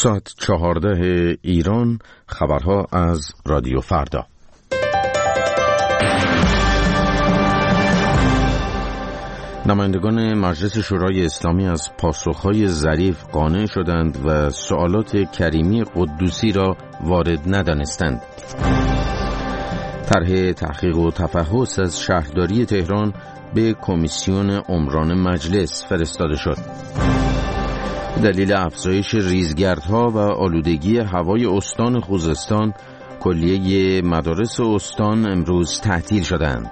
ساعت 14 ایران، خبرها از رادیو فردا. نمایندگان مجلس شورای اسلامی از پاسخهای ظریف قانع شدند و سوالات کریمی قدوسی را وارد ندانستند. طرح تحقیق و تفحص از شهرداری تهران به کمیسیون عمران مجلس فرستاده شد. دلیل افزایش ریزگردها و آلودگی هوای استان خوزستان، کلیه مدارس استان امروز تعطیل شدند.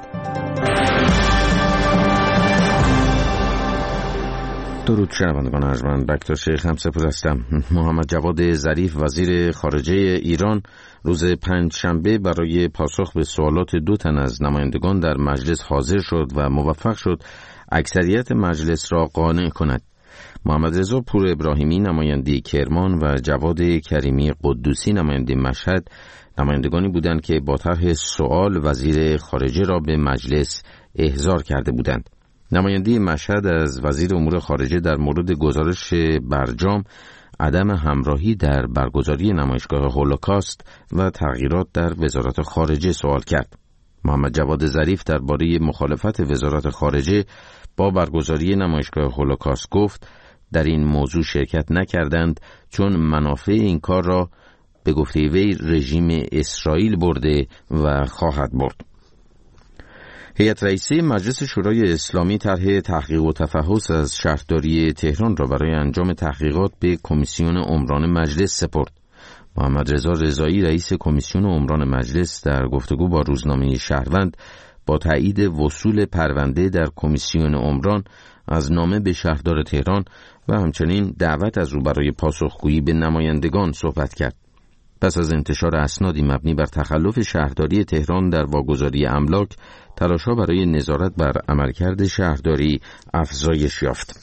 درود شنوندگان ارجمند، بکتر شیخ هم سپر هستم. محمد جواد ظریف وزیر خارجه ایران روز پنجشنبه برای پاسخ به سوالات 2 تن از نمایندگان در مجلس حاضر شد و موفق شد اکثریت مجلس را قانع کند. محمد رضا پور ابراهیمی نماینده کرمان و جواد کریمی قدوسی نماینده مشهد نمایندگانی بودند که با طرح سوال وزیر خارجه را به مجلس احضار کرده بودند. نماینده مشهد از وزیر امور خارجه در مورد گزارش برجام عدم همراهی در برگزاری نمایشگاه هولوکاست و تغییرات در وزارت خارجه سوال کرد. محمد جواد ظریف درباره مخالفت وزارت خارجه با برگزاری نمایشگاه هولوکاست گفت در این موضوع شرکت نکردند چون منافع این کار را به گفته وی رژیم اسرائیل برده و خواهد برد. هیئت رئیسه مجلس شورای اسلامی طرح تحقیق و تفحص از شهرداری تهران را برای انجام تحقیقات به کمیسیون عمران مجلس سپرد. محمد رضا رضایی رئیس کمیسیون عمران مجلس در گفتگو با روزنامه شهروند با تایید وصول پرونده در کمیسیون عمران از نامه به شهردار تهران و همچنین دعوت از او برای پاسخگویی به نمایندگان صحبت کرد. پس از انتشار اسنادی مبنی بر تخلف شهرداری تهران در واگذاری املاک، تلاش‌ها برای نظارت بر عملکرد شهرداری افزایش یافت.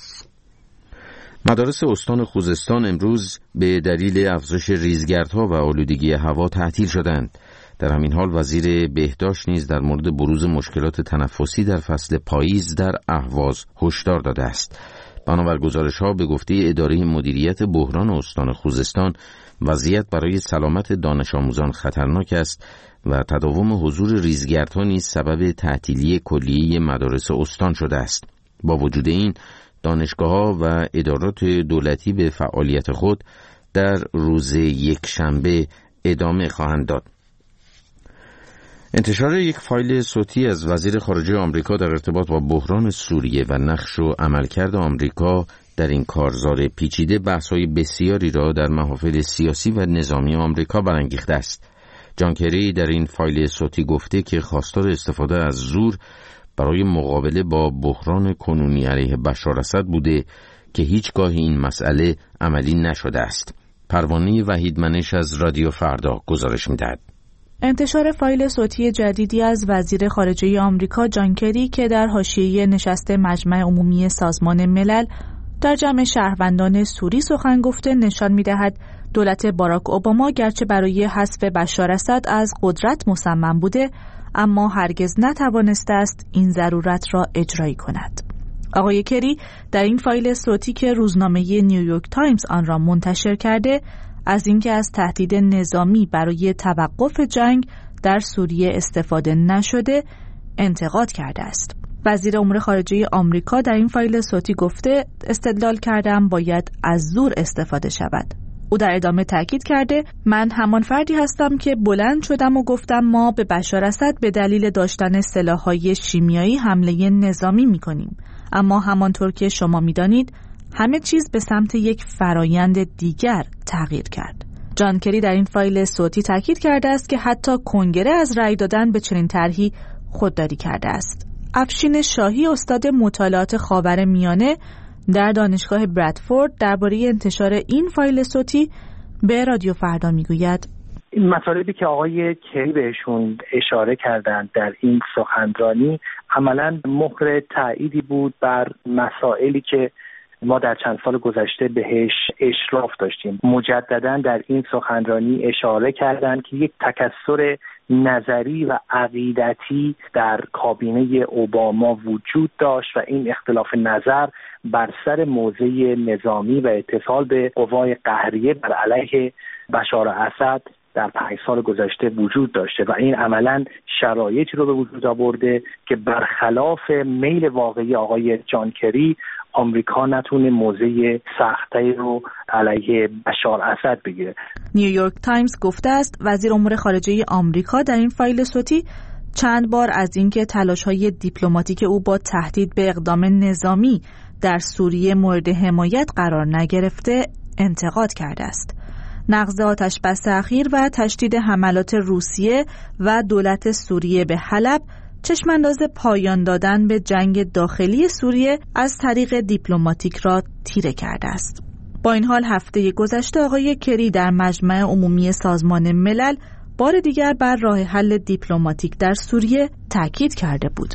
مدارس استان خوزستان امروز به دلیل افزایش ریزگردها و آلودگی هوا تعطیل شدند. در همین حال وزیر بهداشت نیز در مورد بروز مشکلات تنفسی در فصل پاییز در اهواز هشدار داده است. بنابر گزارش‌ها به گفته اداره مدیریت بحران استان خوزستان، وضعیت برای سلامت دانش آموزان خطرناک است و تداوم حضور ریزگردها نیز سبب تعطیلی کلیه مدارس استان شده است. با وجود این، دانشگاه‌ها و ادارات دولتی به فعالیت خود در روز یکشنبه ادامه خواهند داد. انتشار یک فایل صوتی از وزیر خارجه آمریکا در ارتباط با بحران سوریه و نقش و عملکرد آمریکا در این کارزار پیچیده بحث‌های بسیاری را در محافل سیاسی و نظامی آمریکا برانگیخته است. جان کری در این فایل صوتی گفته که خواستار استفاده از زور برای مقابله با بحران کنونی علیه بشار اسد بوده که هیچگاه این مسئله عملی نشده است. پروانه وحیدمنش از رادیو فردا گزارش می‌دهد. انتشار فایل صوتی جدیدی از وزیر خارجه آمریکا جان کری که در حاشیه نشست مجمع عمومی سازمان ملل در جمع شهروندان سوری سخن گفته نشان می‌دهد دولت باراک اوباما گرچه برای حذف بشار اسد از قدرت مصمم بوده، اما هرگز نتوانسته است این ضرورت را اجرایی کند. آقای کری در این فایل صوتی که روزنامه نیویورک تایمز آن را منتشر کرده، از اینکه از تهدید نظامی برای توقف جنگ در سوریه استفاده نشده انتقاد کرده است. وزیر امور خارجه آمریکا در این فایل صوتی گفته استدلال کردم باید از زور استفاده شود. او در ادامه تاکید کرده من همان فردی هستم که بلند شدم و گفتم ما به بشار اسد به دلیل داشتن سلاح‌های شیمیایی حمله نظامی می‌کنیم، اما همانطور که شما می‌دانید همه چیز به سمت یک فرایند دیگر تغییر کرد. جان کری در این فایل صوتی تاکید کرده است که حتی کنگره از رأی دادن به چنین طرحی خودداری کرده است. افشین شاهی استاد مطالعات خاورمیانه در دانشگاه برادفورد درباره انتشار این فایل صوتی به رادیو فردا میگوید این مطالبی که آقای کری بهشون اشاره کردند در این سخنرانی عملاً مهر تأییدی بود بر مسائلی که ما در چند سال گذشته بهش اشراف داشتیم. مجدداً در این سخنرانی اشاره کردند که یک تکثر نظری و عقیدتی در کابینه اوباما وجود داشت و این اختلاف نظر بر سر موضع نظامی و اتصال به قوای قهریه بر علیه بشار اسد در 5 سال گذشته وجود داشته و این عملاً شرایطی رو به وجود آورده که برخلاف میل واقعی آقای جان کری آمریکا نتونه موضع سخت‌تری رو علیه بشار اسد بگیره. نیویورک تایمز گفته است وزیر امور خارجه آمریکا در این فایل صوتی چند بار از اینکه تلاش‌های دیپلماتیک او با تهدید به اقدام نظامی در سوریه مورد حمایت قرار نگرفته انتقاد کرده است. نقض آتش‌بس اخیر و تشدید حملات روسیه و دولت سوریه به حلب چشمانداز پایان دادن به جنگ داخلی سوریه از طریق دیپلماتیک را تیره کرده است. با این حال هفته گذشته آقای کری در مجمع عمومی سازمان ملل بار دیگر بر راه حل دیپلماتیک در سوریه تاکید کرده بود.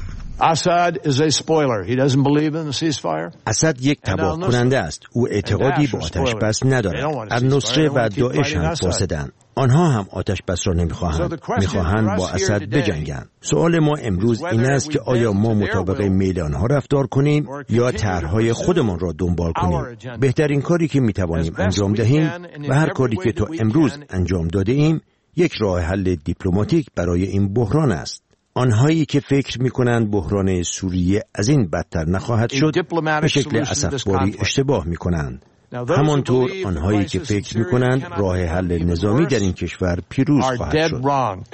اسد یک تباه کننده است. او اعتقادی به آتش بس ندارد. النصره و داعش هم فاسدند. آنها هم آتش بس را نمیخواهند. میخواهند با اسد بجنگند. سوال ما امروز این است که آیا ما مطابق میل آنها رفتار کنیم یا طرحهای خودمان را دنبال کنیم. بهترین کاری که میتوانیم انجام دهیم و هر کاری که تا امروز انجام داده ایم یک راه حل دیپلماتیک برای این بحران است. آنهایی که فکر می‌کنند بحران سوریه از این بدتر نخواهد شد به شکل اسفباری اشتباه می‌کنند. همانطور آنهایی که فکر می‌کنند راه حل نظامی در این کشور پیروز خواهد شد.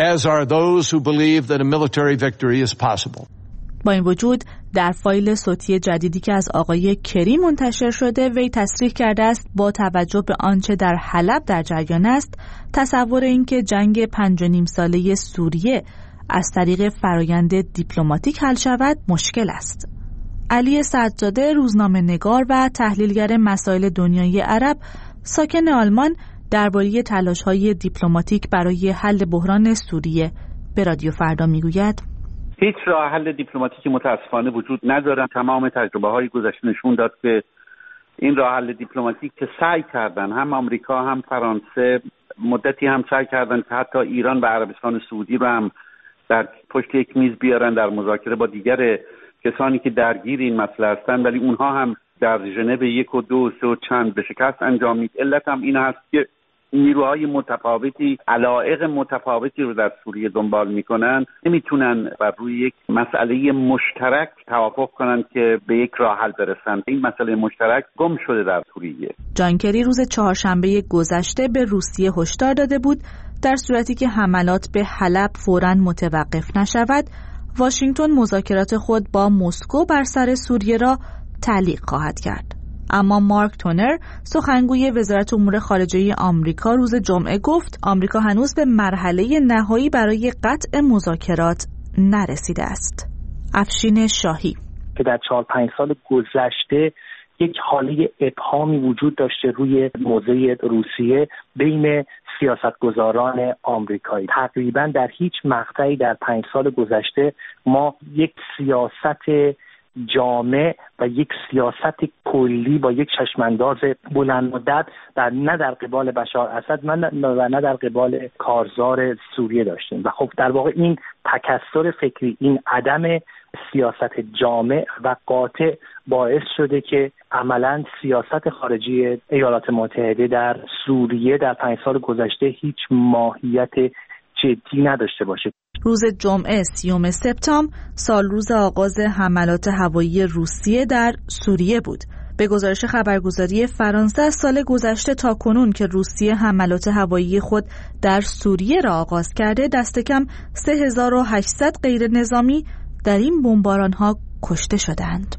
با این وجود در فایل صوتی جدیدی که از آقای کری منتشر شده وی تصریح کرده است با توجه به آنچه در حلب در جریان است تصور اینکه جنگ 5.5 ساله سوریه از طریق فرایند دیپلماتیک حل شود مشکل است. علی سجاده روزنامه‌نگار و تحلیلگر مسائل دنیای عرب ساکن آلمان درباره تلاش‌های دیپلماتیک برای حل بحران سوریه به رادیو فردا میگوید هیچ راه حل دیپلماتیکی متاسفانه وجود نداره. تمام تجربه‌های گذشته نشون داد که این راه حل دیپلماتیک که سعی کردن هم آمریکا هم فرانسه مدتی هم سعی کردن که حتی ایران و عربستان سعودی رو هم در پشت یک میز بیارن در مذاکره با دیگر کسانی که درگیر این مسئله هستند، ولی اونها هم در ژنو 1 و 2 و 3 و چند به شکست انجامید. علت هم این هست که نیروهای متفاوتی علایق متفاوتی رو در سوریه دنبال میکنن، نمیتونن بر روی یک مسئله مشترک توافق کنن که به یک راه حل برسن. این مسئله مشترک گم شده در سوریه. جان کری روز چهارشنبه گذشته به روسیه هشدار داده بود در صورتی که حملات به حلب فوراً متوقف نشود، واشنگتن مذاکرات خود با مسکو بر سر سوریه را تعلیق خواهد کرد. اما مارک تونر سخنگوی وزارت امور خارجه آمریکا روز جمعه گفت آمریکا هنوز به مرحله نهایی برای قطع مذاکرات نرسیده است. افشین شاهی که در 4-5 سال گذشته یک حاله ابهامی وجود داشته روی موضع روسیه بین سیاستگزاران آمریکایی. تقریبا در هیچ مقطعی در 5 سال گذشته ما یک سیاست جامع و یک سیاست کلی با یک چشمانداز بلند مدت نه در قبال بشار اسد و نه در قبال کارزار سوریه داشتیم و خب در واقع این تکثر فکری، این عدم سیاست جامع و قاطع باعث شده که عملاً سیاست خارجی ایالات متحده در سوریه در 5 سال گذشته هیچ ماهیت جدی نداشته باشه. روز جمعه 30 سپتامبر سال روز آغاز حملات هوایی روسیه در سوریه بود. به گزارش خبرگزاری فرانسه از سال گذشته تا کنون که روسیه حملات هوایی خود در سوریه را آغاز کرده دست کم 3800 غیر نظامی در این بمباران‌ها کشته شدند.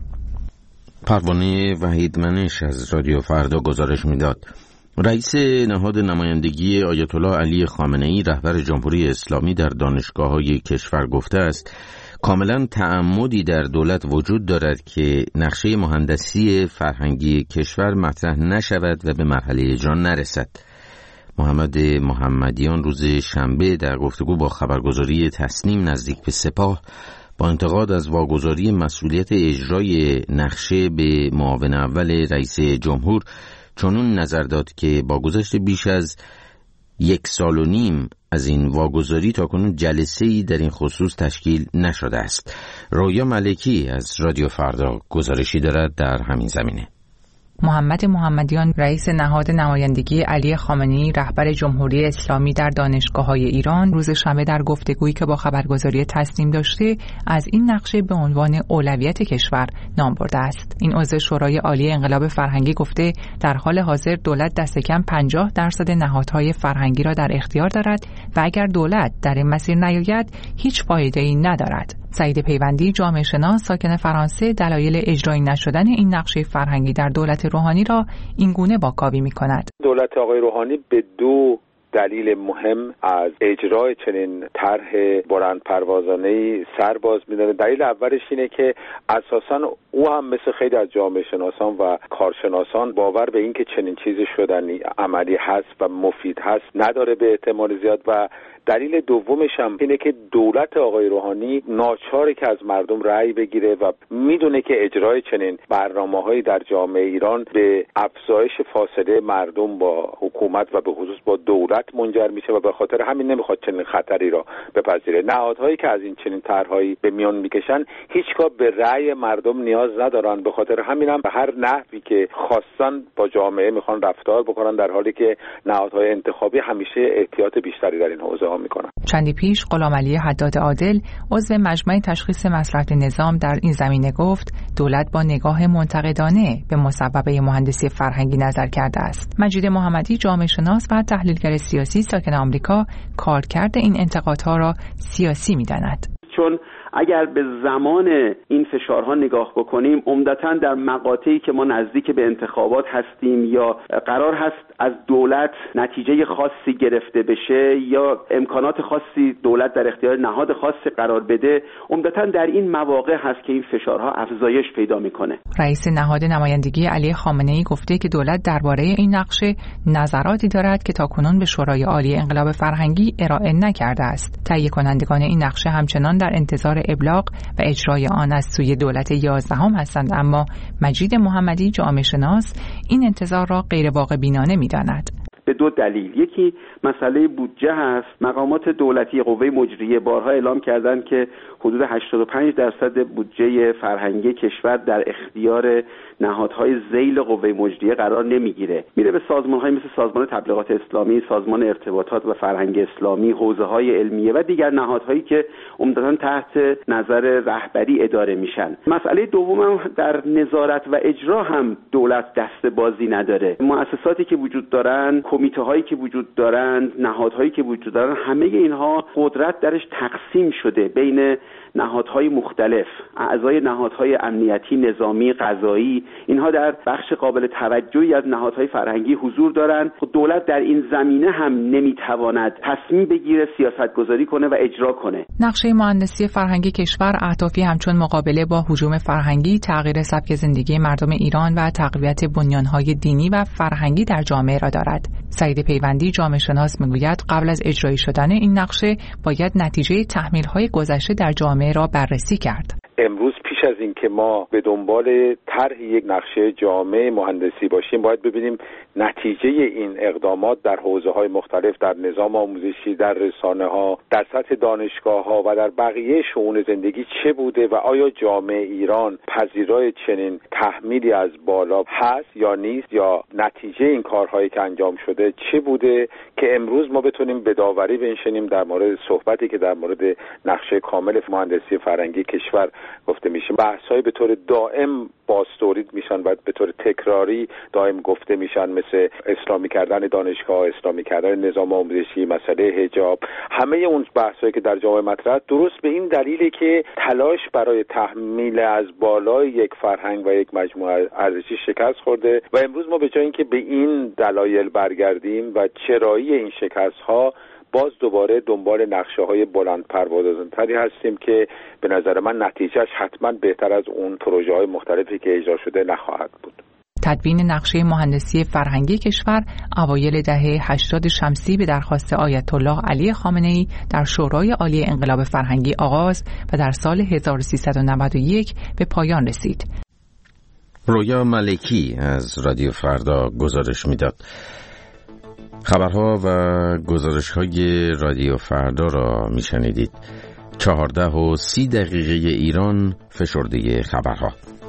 پروانه وحیدمنش از رادیو فردا گزارش میداد. رئیس نهاد نمایندگی آیت الله علی خامنه‌ای رهبر جمهوری اسلامی در دانشگاه‌های کشور گفته است کاملا تعمدی در دولت وجود دارد که نقشه مهندسی فرهنگی کشور مطرح نشود و به مرحله اجرا نرسد. محمد محمدیان روز شنبه در گفتگو با خبرگزاری تصنیم نزدیک به سپاه با انتقاد از واگذاری مسئولیت اجرای نقشه به معاون اول رئیس جمهور چنون نظر داد که با گذشت بیش از 1.5 سال از این واگذاری تاکنون جلسه‌ای در این خصوص تشکیل نشده است. رویا ملکی از رادیو فردا گزارشی دارد در همین زمینه. محمد محمدیان رئیس نهاد نمایندگی علی خامنه‌ای رهبر جمهوری اسلامی در دانشگاه‌های ایران روز شنبه در گفتگویی که با خبرگزاری تسنیم داشته از این نقشه به عنوان اولویت کشور نام برده است. این عضو شورای عالی انقلاب فرهنگی گفته در حال حاضر دولت دست کم 50% نهادهای فرهنگی را در اختیار دارد و اگر دولت در این مسیر نیاید هیچ فایده‌ای ندارد. سعید پیوندی جامعه شناس ساکن فرانسه دلایل اجرایی نشدن این نقشه فرهنگی در دولت روحانی را این گونه واکاوی می‌کند. دولت آقای روحانی به 2 دلیل مهم از اجرای چنین طرح بلند پروازانه‌ای سر باز می‌داره. دلیل اولش اینه که اساساً او هم مثل خیلی از جامعه شناسان و کارشناسان باور به این که چنین چیزی شدنی عملی هست و مفید هست نداره به احتمال زیاد. و دلیل دومش هم اینه که دولت آقای روحانی ناچاره که از مردم رأی بگیره و میدونه که اجرای چنین برنامه‌هایی در جامعه ایران به افزایش فاصله مردم با حکومت و به خصوص با دولت منجر میشه و به خاطر همین نمیخواد چنین خطری را بپذیره. نهادهایی که از این چنین طرح‌هایی به میان میکشن هیچگاه به رأی مردم نیاز ندارن، به خاطر همین هم به هر نحوی که خواستن با جامعه میخوان رفتار بکنن، در حالی که نهادهای انتخابی همیشه احتیاط بیشتری در این حوزه میکنن. چندی پیش غلامعلی حداد عادل عضو مجمع تشخیص مصلحت نظام در این زمینه گفت دولت با نگاه منتقدانه به مصوبه مهندسی فرهنگی نظر کرده است. مجید محمدی جامعه شناس و تحلیلگر سیاسی ساکن آمریکا کارکرد این انتقادها را سیاسی می‌داند. چون اگر به زمان این فشارها نگاه بکنیم عمدتاً در مقاطعی که ما نزدیک به انتخابات هستیم یا قرار هست از دولت نتیجه خاصی گرفته بشه یا امکانات خاصی دولت در اختیار نهاد خاصی قرار بده، عمدتاً در این مواقع هست که این فشارها افزایش پیدا میکنه. رئیس نهاد نمایندگی علی خامنه‌ای گفته که دولت درباره این نقشه نظراتی دارد که تاکنون به شورای عالی انقلاب فرهنگی ارائه نکرده است. تهیه کنندگان این نقشه همچنان در انتظار ابلاغ و اجرای آن از سوی دولت 11 هستند، اما مجید محمدی جامعه شناس این انتظار را غیر واقع بینانه می‌داند. به 2 دلیل. یکی مسئله بودجه هست. مقامات دولتی قوه مجریه بارها اعلام کردند که حدود 85% بودجه فرهنگی کشور در اختیار نهادهای ذیل قوه مجریه قرار نمیگیره، میره به سازمان‌های مثل سازمان تبلیغات اسلامی، سازمان ارتباطات و فرهنگ اسلامی، حوزه‌های علمیه و دیگر نهادهایی که عمدتاً تحت نظر رهبری اداره میشن. مسئله دوم در نظارت و اجرا هم دولت دست بازی نداره. مؤسساتی که وجود دارن، کمیته‌هایی که وجود دارند، نهادهایی که وجود دارن، همه اینها قدرت درش تقسیم شده بین نهادهای مختلف. اعضای نهادهای امنیتی، نظامی، قضایی، اینها در بخش قابل توجهی از نهادهای فرهنگی حضور دارند. دولت در این زمینه هم نمیتواند تصمیم بگیره، سیاستگذاری کنه و اجرا کنه. نقشه مهندسی فرهنگی کشور اهدافی همچون مقابله با هجوم فرهنگی، تغییر سبک زندگی مردم ایران و تقویت بنیانهای دینی و فرهنگی در جامعه را دارد. سعید پیوندی جامعه شناس میگوید قبل از اجرایی شدن این نقشه باید نتیجه تحمیل‌های گذشته در جامعه را بررسی کرد. امروز پیش از این که ما به دنبال طرح یک نقشه جامع مهندسی باشیم باید ببینیم نتیجه این اقدامات در حوزه‌های مختلف، در نظام آموزشی، در رسانه‌ها، در سطح دانشگاه‌ها و در بقیه شئون زندگی چه بوده و آیا جامعه ایران پذیرای چنین تحمیلی از بالا هست یا نیست، یا نتیجه این کارهایی که انجام شده چه بوده که امروز ما بتونیم به داوری بنشینیم در مورد صحبتی که در مورد نقشه کامل مهندسی فرهنگی کشور گفته میشه. بحث‌های به طور دائم باستورید میشن و به طور تکراری دائم گفته میشن، مثل اسلامی کردن دانشگاه، اسلامی کردن نظام آموزشی، مسئله حجاب. همه اون بحثایی که در جامعه مطرح درست به این دلیله که تلاش برای تحمیل از بالای یک فرهنگ و یک مجموعه ارزشی شکست خورده و امروز ما به جای اینکه به این دلایل برگردیم و چرایی این شکست‌ها، باز دوباره دنبال نقشه‌های بلند پروازانه‌تری هستیم که به نظر من نتیجهش حتما بهتر از اون پروژه‌های مختلفی که اجرا شده نخواهد بود. تدوین نقشه مهندسی فرهنگی کشور اوایل دهه 80 شمسی به درخواست آیت الله علی خامنه‌ای در شورای عالی انقلاب فرهنگی آغاز و در سال 1391 به پایان رسید. رویا ملکی از رادیو فردا گزارش میداد. خبرها و گزارش‌های رادیو فردا را میشنیدید. 14:30 ایران، فشرده خبرها.